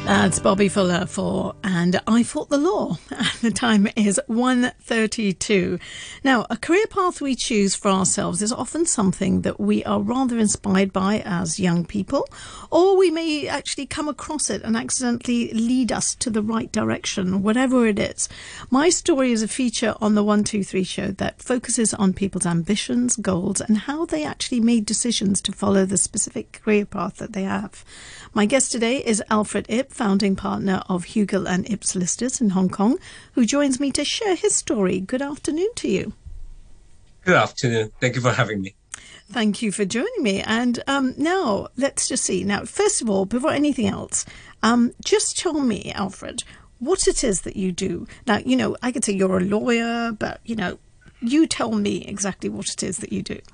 That's Bobby Fuller for And I Fought the Law. The time is 1:32. Now, a career path we choose for ourselves is often something that we are rather inspired by as young people, or we may actually come across it and accidentally lead us to the right direction, whatever it is. My story is a feature on the 123 show that focuses on people's ambitions, goals, and how they actually made decisions to follow the specific career path that they have. My guest today is Alfred Ip, founding partner of Hugill and Ip Solicitors in Hong Kong, who joins me to share his story. Good afternoon to you. Good afternoon. Thank you for having me. Thank you for joining me. And now, let's just see. Now, first of all, before anything else, just tell me, Alfred, what it is that you do. Now, I could say you're a lawyer, but, you tell me exactly what it is that you do.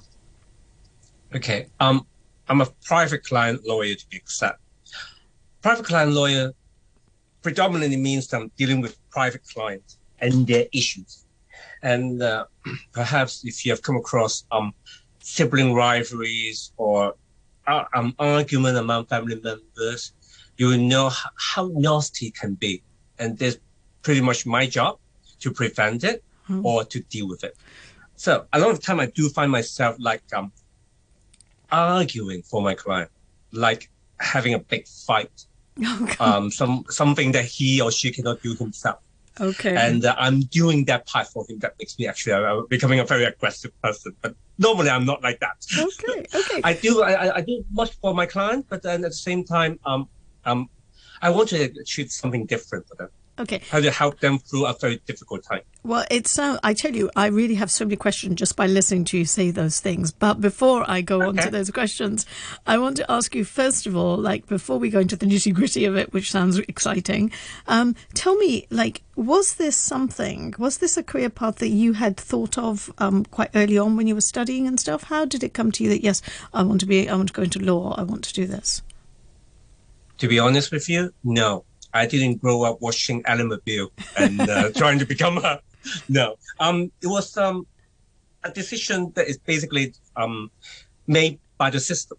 Okay. I'm a private client lawyer, to be exact. Private client lawyer predominantly means I'm dealing with private clients and their issues. And perhaps if you have come across sibling rivalries or argument among family members, you will know how nasty it can be. And there's pretty much my job to prevent it or to deal with it. So a lot of time I do find myself like arguing for my client, like having a big fight. Something that he or she cannot do himself. Okay. And I'm doing that part for him. That makes me actually becoming a very aggressive person. But normally I'm not like that. Okay. I do much for my client, but then at the same time, I want to achieve something different for them. Okay. How to help them through a very difficult time. Well, I tell you, I really have so many questions just by listening to you say those things. But before I go on to those questions, I want to ask you, first of all, before we go into the nitty-gritty of it, which sounds exciting, tell me, was this a career path that you had thought of quite early on when you were studying and stuff? How did it come to you that, yes, I want to go into law, I want to do this? To be honest with you, no. I didn't grow up watching Ally McBeal and trying to become a... No. It was a decision that is basically made by the system.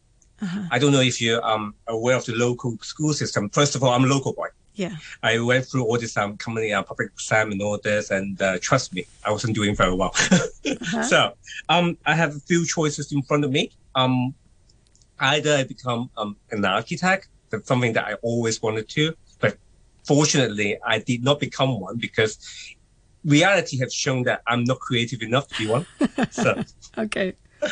I don't know if you're aware of the local school system. First of all, I'm a local boy. Yeah. I went through all this company public exam and all this, and trust me, I wasn't doing very well. So I have a few choices in front of me. Either I become an architect. That's something that I always wanted to. But fortunately, I did not become one because reality has shown that I'm not creative enough to be one. So, okay.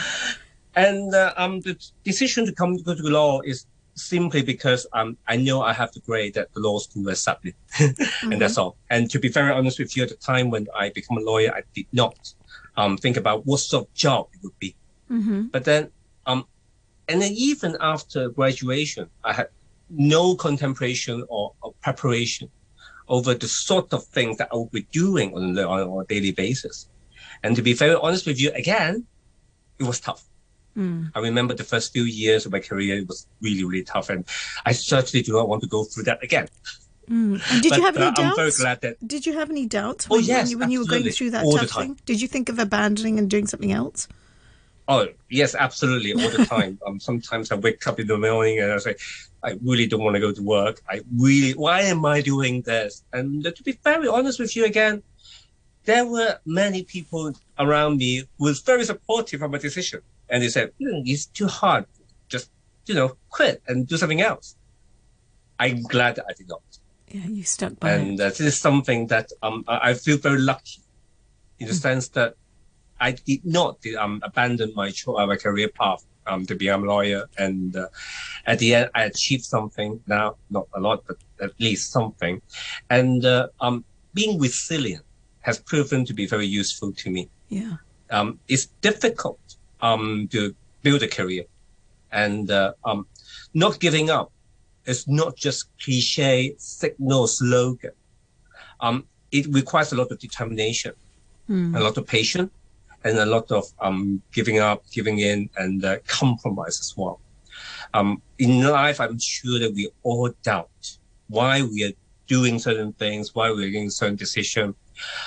And the decision to go to law is simply because I know I have the grade that the law school accept me. And that's all. And to be very honest with you, at the time when I became a lawyer, I did not think about what sort of job it would be. But then, and then even after graduation, I had no contemplation or preparation over the sort of things that I would be doing on a daily basis. And to be very honest with you, again, it was tough. I remember the first few years of my career, it was really, really tough. And I certainly do not want to go through that again. And did you have any doubts? I'm very glad that... Did you have any doubts when you were going through that tough thing? Did you think of abandoning and doing something else? Oh, yes, absolutely, all the time. Sometimes I wake up in the morning and I say, I really don't want to go to work. Why am I doing this? And to be very honest with you again, there were many people around me who was very supportive of my decision. And they said, it's too hard. Just, quit and do something else. I'm glad that I did not. Yeah, you stuck by it. And this is something that I feel very lucky in the sense that I did not abandon my career path to become a lawyer. And at the end, I achieved something now, not a lot, but at least something. And being resilient has proven to be very useful to me. Yeah. It's difficult to build a career. And not giving up is not just cliche signal slogan. It requires a lot of determination, a lot of patience, and a lot of giving up, giving in, and compromise as well. In life, I'm sure that we all doubt why we are doing certain things, why we're making certain decisions.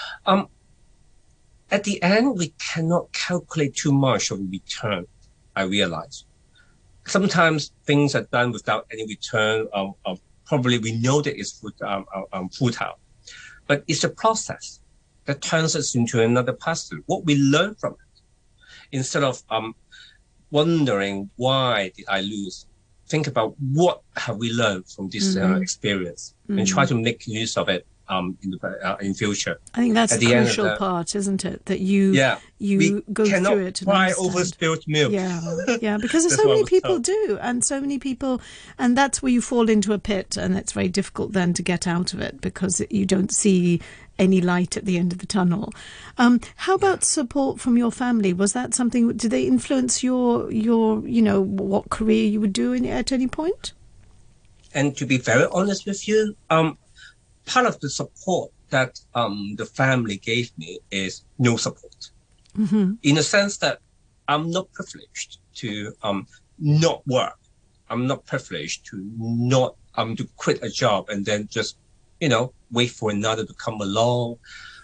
At the end, we cannot calculate too much of return, I realize. Sometimes things are done without any return of probably we know that it's futile, but it's a process that turns us into another person. What we learn from it, instead of wondering why did I lose, think about what have we learned from this experience, and try to make use of it in future. I think that's the crucial part, isn't it? That you go through it and cry over spilled milk. Yeah, because so many people do, and so many people, and that's where you fall into a pit, and it's very difficult then to get out of it because you don't see any light at the end of the tunnel. How about support from your family? Was that something? Did they influence your what career you would do at any point? And to be very honest with you, part of the support that the family gave me is no support. In the sense that I'm not privileged to not work. I'm not privileged to not to quit a job and then just wait for another to come along.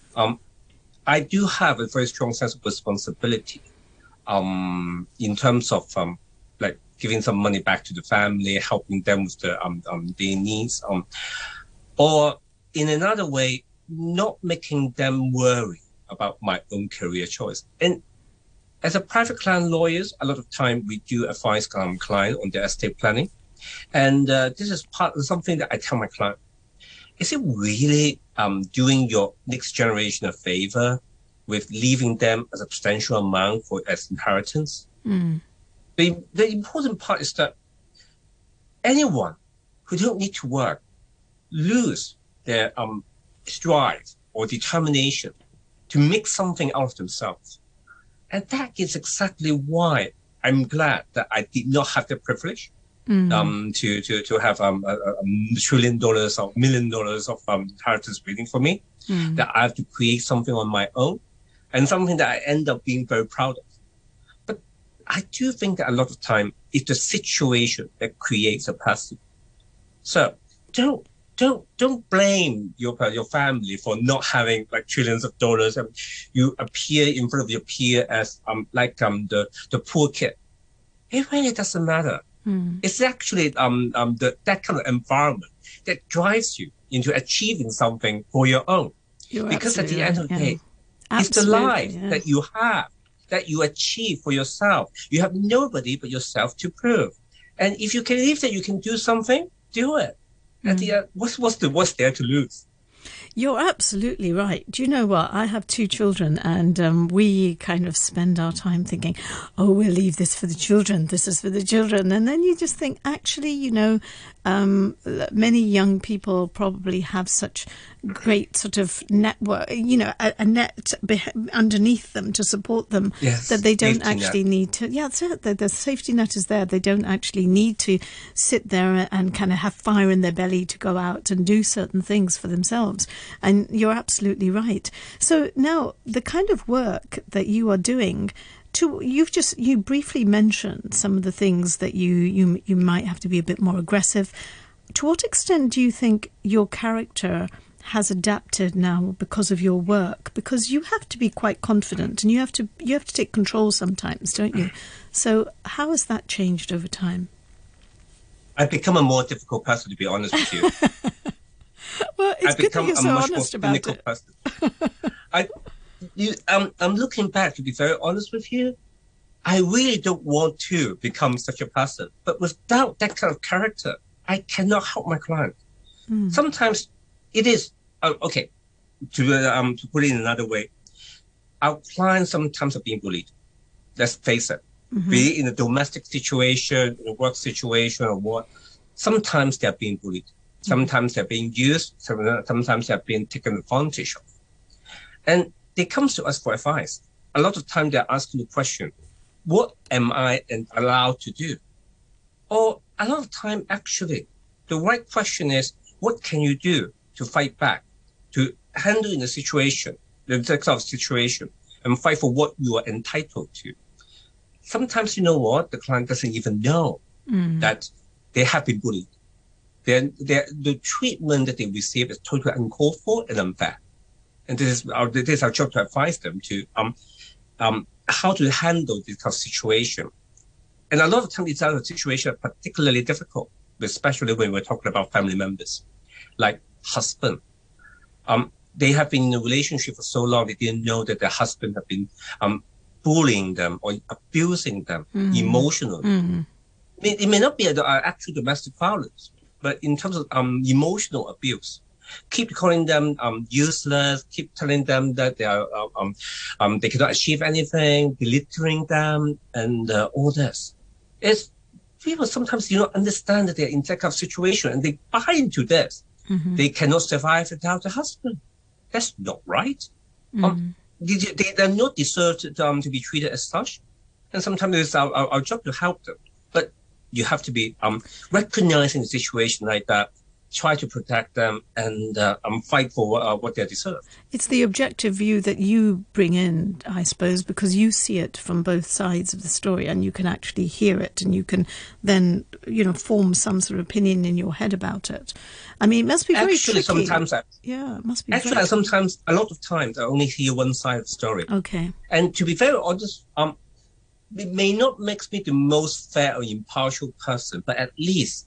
I do have a very strong sense of responsibility in terms of like giving some money back to the family, helping them with their needs, or in another way, not making them worry about my own career choice. And as a private client lawyers, a lot of time we do advise client on their estate planning. And this is part of something that I tell my client. Is it really doing your next generation a favor with leaving them a substantial amount as inheritance? The important part is that anyone who don't need to work lose their strive or determination to make something out of themselves. And that is exactly why I'm glad that I did not have the privilege to have $1 trillion or $1 million of inheritance waiting for me, that I have to create something on my own, and something that I end up being very proud of. But I do think that a lot of time it's the situation that creates a person. So don't blame your family for not having like trillions of dollars, and you appear in front of your peer as the poor kid. It really doesn't matter. It's actually that kind of environment that drives you into achieving something for your own. Because at the end of the day, it's the life that you have, that you achieve for yourself. You have nobody but yourself to prove. And if you believe that you can do something, do it. At the end, what's there to lose? You're absolutely right. Do you know what? I have 2 children, and we kind of spend our time thinking, oh, we'll leave this for the children. This is for the children. And then you just think, actually, many young people probably have such great sort of network, a net underneath them to support them, that they don't actually need to. Yeah, that's it. The safety net is there. They don't actually need to sit there and kind of have fire in their belly to go out and do certain things for themselves. And you're absolutely right. So now the kind of work that you are doing, you briefly mentioned some of the things that you might have to be a bit more aggressive. To what extent do you think your character has adapted now because of your work? Because you have to be quite confident, and you have to take control sometimes, don't you? So how has that changed over time? I've become a more difficult person, to be honest with you. Well, it's good that you're so honest about it. I'm looking back, to be very honest with you. I really don't want to become such a person. But without that kind of character, I cannot help my client. Sometimes it is, okay, to put it in another way, our clients sometimes are being bullied. Let's face it. Be it in a domestic situation, in a work situation, or what. Sometimes they're being bullied. Sometimes they're being used. Sometimes they're being taken advantage of. And they come to us for advice. A lot of time they're asking the question, what am I allowed to do? Or a lot of time, actually, the right question is, what can you do to fight back, to handle in a situation, the type of situation, and fight for what you are entitled to? Sometimes, you know what? The client doesn't even know that they have been bullied. The treatment that they receive is totally uncalled for and unfair. And this is our job to advise them to how to handle this kind of situation. And a lot of times it's a situation particularly difficult especially when we're talking about family members, like husband. They have been in a relationship for so long, they didn't know that their husband have been bullying them or abusing them emotionally. It may not be an actual domestic violence, but in terms of emotional abuse, keep calling them useless, keep telling them that they are they cannot achieve anything, belittling them, and all this. It's people sometimes do not understand that they're in that kind of situation, and they buy into this. They cannot survive without a husband. That's not right. They're not deserved to be treated as such. And sometimes it's our job to help them. But you have to be recognizing the situation like that, try to protect them, and fight for what they deserve. It's the objective view that you bring in, I suppose, because you see it from both sides of the story and you can actually hear it and you can then, form some sort of opinion in your head about it. I mean, it must be very tricky. Sometimes it must be actually, sometimes, a lot of times, I only hear one side of the story. Okay. And to be very honest, it may not make me the most fair or impartial person, but at least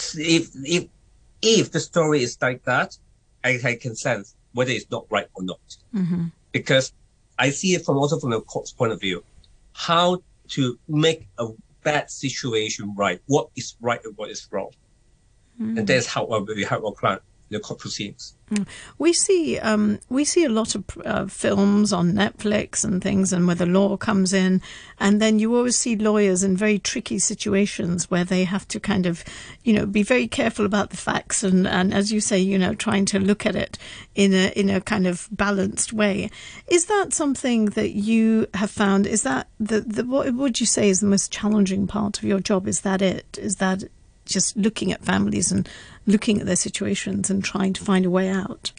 if the story is like that, I can sense whether it's not right or not. Because I see it from the court's point of view, how to make a bad situation right, what is right and what is wrong. And that's how we help our client in the court proceedings. We see a lot of films on Netflix and things, and where the law comes in, and then you always see lawyers in very tricky situations where they have to kind of, be very careful about the facts and as you say, trying to look at it in a kind of balanced way. Is that something that you have found? Is that what would you say is the most challenging part of your job? Is that it? Is that just looking at families and looking at their situations and trying to find a way out?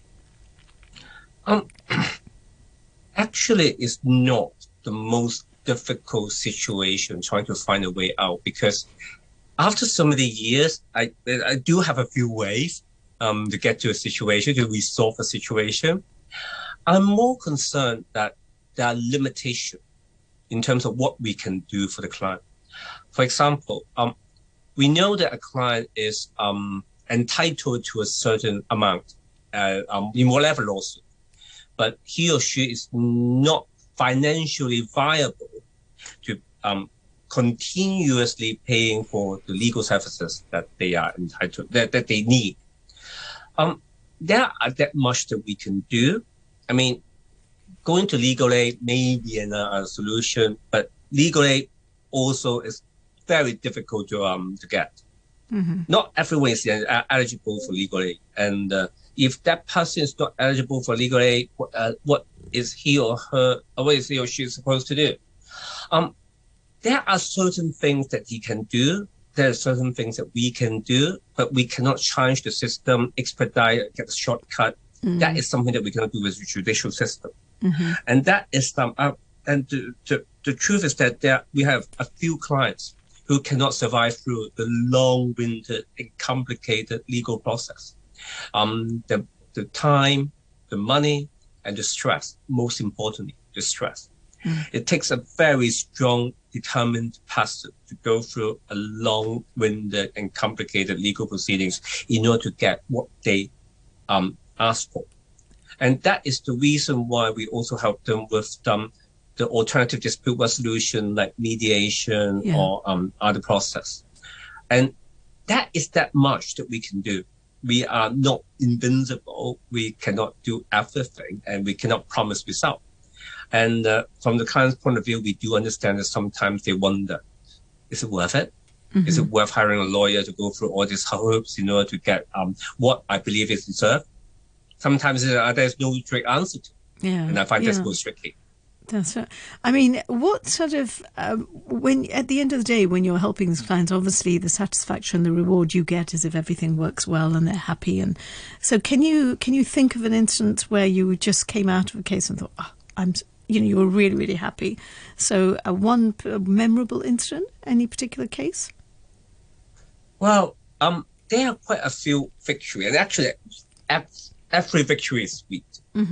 Actually, it's not the most difficult situation trying to find a way out, because after so many years, I do have a few ways to get to a situation, to resolve a situation. I'm more concerned that there are limitations in terms of what we can do for the client. For example, we know that a client is entitled to a certain amount in whatever lawsuit, but he or she is not financially viable to continuously paying for the legal services that they are entitled, that they need. There are that much that we can do. I mean, going to legal aid may be a solution, but legal aid also is very difficult to get. Not everyone is eligible for legal aid, and if that person is not eligible for legal aid, what is he or she supposed to do? There are certain things that he can do. There are certain things that we can do, but we cannot change the system, expedite, get a shortcut. That is something that we cannot do with the judicial system, and that is and the truth is that we have a few clients who cannot survive through the long-winded and complicated legal process. The time, the money, and the stress, most importantly, the stress. It takes a very strong, determined person to go through a long-winded and complicated legal proceedings in order to get what they ask for. And that is the reason why we also help them with the alternative dispute resolution, like mediation or other process. And that is that much that we can do. We are not invincible. We cannot do everything, and we cannot promise result. And from the client's point of view, we do understand that sometimes they wonder, is it worth it? Is it worth hiring a lawyer to go through all these hoops in order to get what I believe is deserved? Sometimes there's no straight answer to it. And I find that's most tricky. That's right. I mean, what sort of, when at the end of the day, when you're helping these clients, obviously the satisfaction, the reward you get is if everything works well and they're happy. And so can you think of an instance where you just came out of a case and thought, you were really, really happy? So one memorable incident, any particular case? Well, there are quite a few victories, and actually every victory is sweet.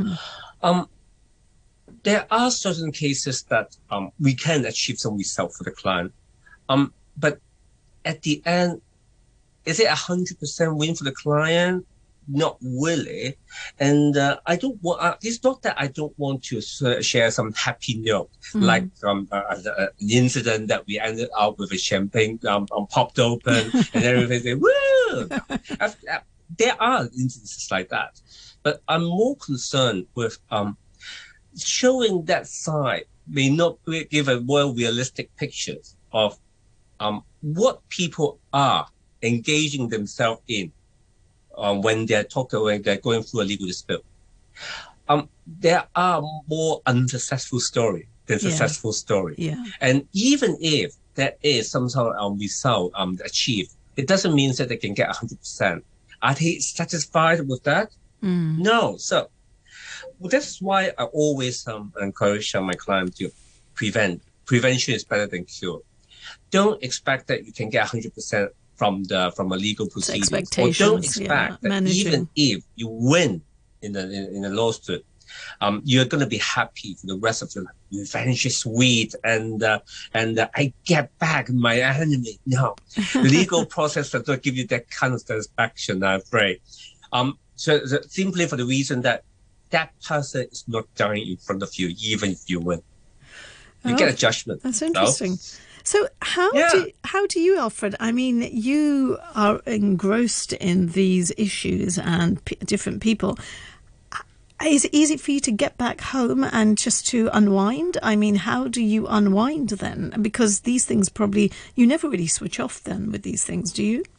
There are certain cases that we can achieve some result for the client, but at the end, Is it 100% win for the client? Not really. And I don't want, it's not that I don't want to share some happy note, like an incident that we ended up with a champagne popped open and everything say, woo! There are instances like that. But I'm more concerned with showing that side may not give a more realistic picture of what people are engaging themselves in when they're going through a legal dispute. There are more unsuccessful story than successful story. Yeah. And even if there is some sort of result achieved, it doesn't mean that they can get 100%. Are they satisfied with that? No. So that's why I always encourage my clients to prevent. Prevention is better than cure. Don't expect that you can get 100% from a legal proceeding. Or don't expect that even if you win in a lawsuit, you're going to be happy for the rest of your life. Revenge is sweet, and I get back my enemy. No, the legal process does not give you that kind of satisfaction, I'm afraid. So simply for the reason that person is not dying in front of you, even if you win. You get a judgment. That's interesting. So how do you, Alfred? I mean, you are engrossed in these issues and different people. Is it easy for you to get back home and just to unwind? I mean, how do you unwind then? Because these things probably, you never really switch off then with these things, do you?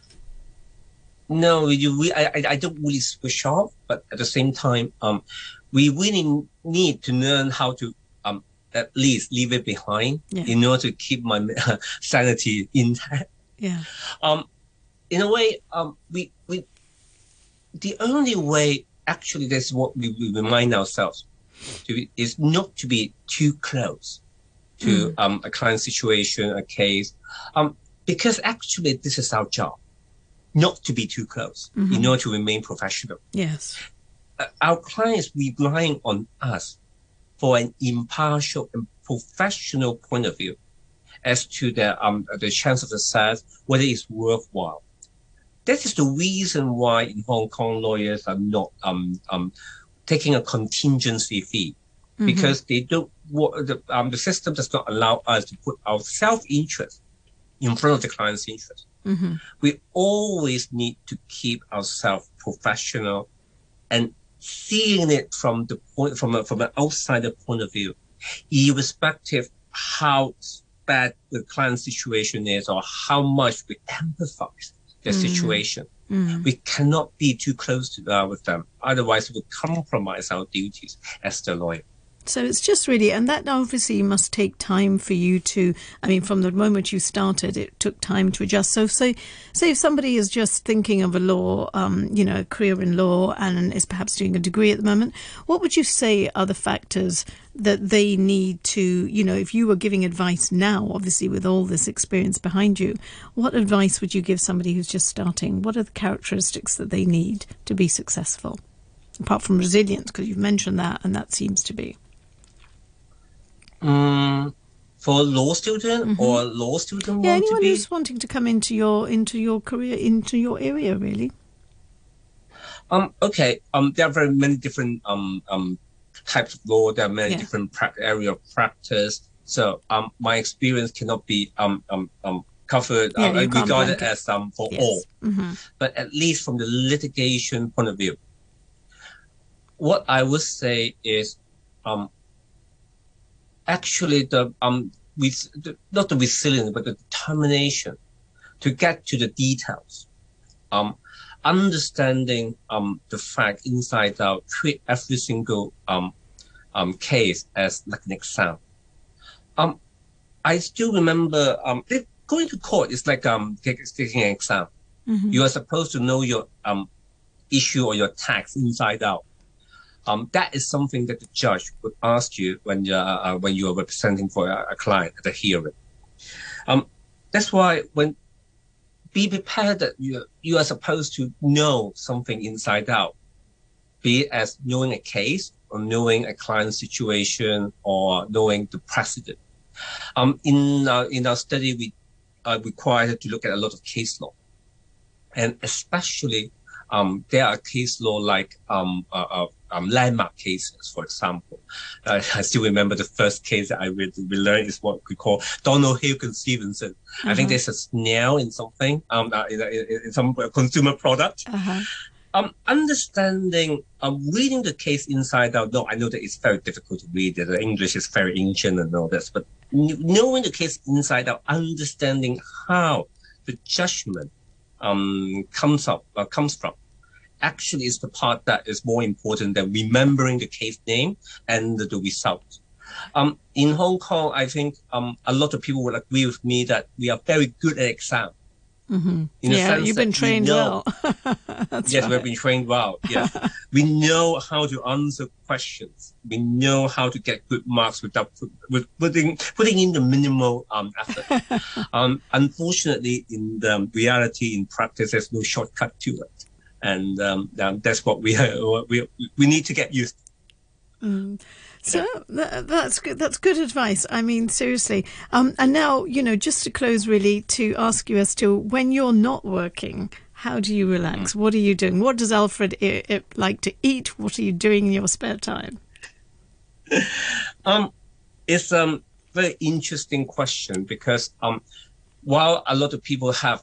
No, I don't really switch off, but at the same time, we really need to learn how to at least leave it behind in order to keep my sanity intact. Yeah. In a way, we the only way, actually, that's what we remind ourselves is not to be too close to a client situation, a case, because actually this is our job, not to be too close in order to remain professional. Yes. Our clients relying on us for an impartial and professional point of view as to the chance of success, whether it's worthwhile. That is the reason why in Hong Kong lawyers are not taking a contingency fee, because they don't. The system does not allow us to put our self-interest in front of the client's interest. We always need to keep ourselves professional and seeing it from an outsider point of view, irrespective how bad the client situation is or how much we empathize their situation. We cannot be too close with them. Otherwise, we will compromise our duties as the lawyer. So it's just really, and that obviously must take time for you to, I mean, from the moment you started, it took time to adjust. So say if somebody is just thinking of a law, a career in law and is perhaps doing a degree at the moment, what would you say are the factors that they need to, if you were giving advice now, obviously with all this experience behind you, what advice would you give somebody who's just starting? What are the characteristics that they need to be successful? Apart from resilience, because you've mentioned that, and that seems to be. For a law student or a law student anyone who's wanting to come into your career, into your area, really. Okay. There are very many different types of law. There are many different area of practice. So my experience cannot be covered regarded as for all. But at least from the litigation point of view, what I would say is actually not the resilience, but the determination to get to the details, understanding the fact inside out, treat every single case as like an exam. I still remember going to court is like taking an exam. You are supposed to know your issue or your tax inside out. That is something that the judge would ask you when you are representing for a client at a hearing. That's why be prepared that you are supposed to know something inside out, be it as knowing a case or knowing a client situation or knowing the precedent. In our study, we are required to look at a lot of case law. And especially, there are case law like landmark cases, for example. I still remember the first case that we learned is what we call Donald Hilton Stevenson. I think there's a snail in something, in some consumer product. Understanding, reading the case inside out. No, I know that it's very difficult to read. The English is very ancient and all this, but knowing the case inside out, understanding how the judgment comes from, actually is the part that is more important than remembering the case name and the result. In Hong Kong, I think a lot of people will agree with me that we are very good at exam. Yeah, you've been trained well. Yes, we've been trained well. Yes, we know how to answer questions. We know how to get good marks without putting in the minimal effort. Unfortunately, in the reality, in practice, there's no shortcut to it, and that's what we need to get used to. So that's good. That's good advice. I mean, seriously. And now, just to close, really, to ask you as to when you're not working, how do you relax? What are you doing? What does Alfred like to eat? What are you doing in your spare time? It's a very interesting question because while a lot of people have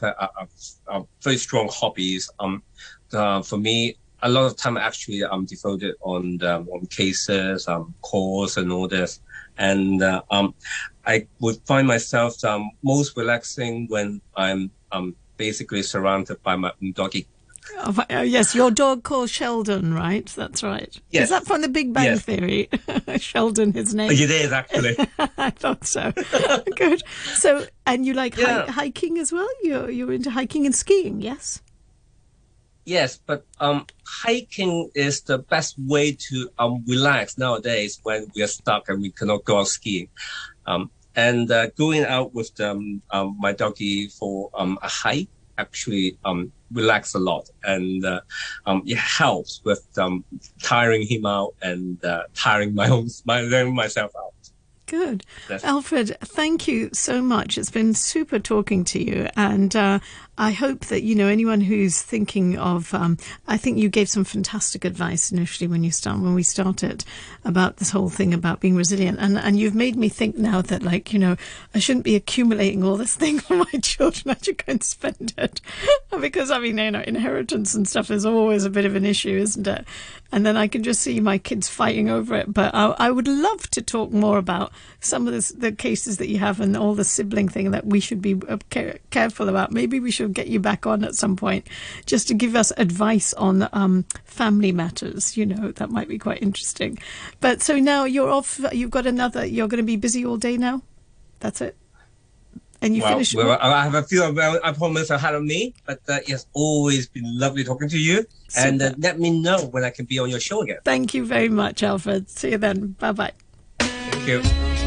a very strong hobbies, for me, a lot of time actually I'm devoted on cases, calls and all this. And I would find myself most relaxing when I'm basically surrounded by my own doggy. Oh, yes, your dog called Sheldon, right? That's right. Yes. Is that from the Big Bang Theory? Sheldon, his name. It is, actually. I thought so. Good. So, and you like hiking as well? You're into hiking and skiing, yes? Yes, but hiking is the best way to relax nowadays when we are stuck and we cannot go out skiing. And going out with my doggy for a hike actually relax a lot, and it helps with tiring him out and tiring myself out. Good. Alfred, thank you so much. It's been super talking to you. And I hope that, anyone who's thinking of, I think you gave some fantastic advice initially when we started about this whole thing about being resilient. And you've made me think now that, I shouldn't be accumulating all this thing for my children. I should go and spend it. Because, inheritance and stuff is always a bit of an issue, isn't it? And then I can just see my kids fighting over it. But I would love to talk more about some of the cases that you have and all the sibling thing that we should be careful about. Maybe we should get you back on at some point just to give us advice on family matters. That might be quite interesting. But so now you're off. You've got you're going to be busy all day now. That's it. And you finish. Well, I have a few appointments ahead of me, but it's always been lovely talking to you. Super. And let me know when I can be on your show again. Thank you very much, Alfred. See you then. Bye-bye. Thank you.